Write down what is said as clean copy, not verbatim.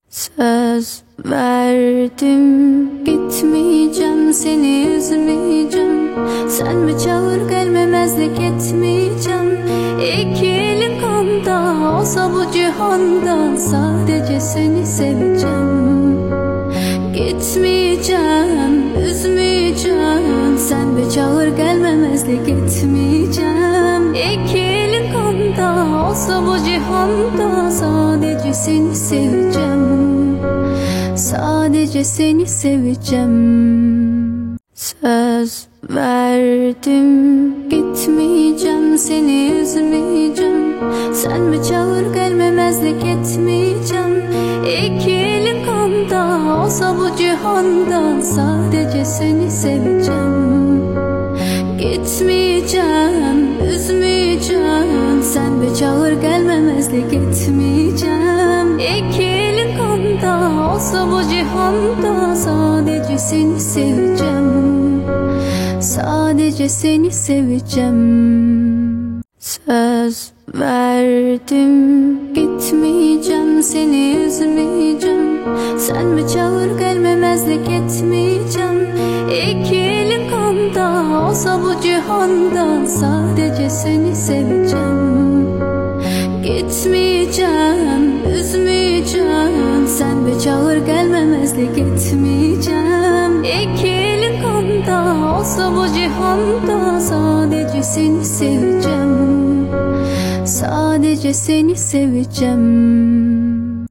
Söz verdim, gitmeyeceğim, seni üzmeyeceğim. Sen mi çağır, gelmemezlik etmeyeceğim. İki elim kanda olsa bu cihanda, sadece seni seveceğim. Gitmeyeceğim, üzmeyeceğim. Sen mi çağır, gelmemezlik etmeyeceğim. İki elim kanda olsa bu cihanda, sadece seni seveceğim. Sadece seni seveceğim. Söz verdim, gitmeyeceğim, seni üzmeyeceğim. Sen mi çağır, gelmemezlik etmeyeceğim. İki elim kanda olsa bu cihanda, sadece seni seveceğim. Gitmeyeceğim, üzmeyeceğim. Sen mi çağır, gelmemezlik etmeyeceğim. İki elim kanda olsa bu cihanda, sadece seni seveceğim. Sadece seni seveceğim. Söz verdim, gitmeyeceğim, seni üzmeyeceğim. Sen mi çağır, gelmemezlik etmeyeceğim. İki elim kanda olsa bu cihanda, sadece seni seveceğim. Gitmeyeceğim, üzmeyeceğim. Sen mi çağır, gelmemezlik etmeyeceğim. İki elim kanda olsa bu cihanda, sadece seni seveceğim. Sadece seni seveceğim.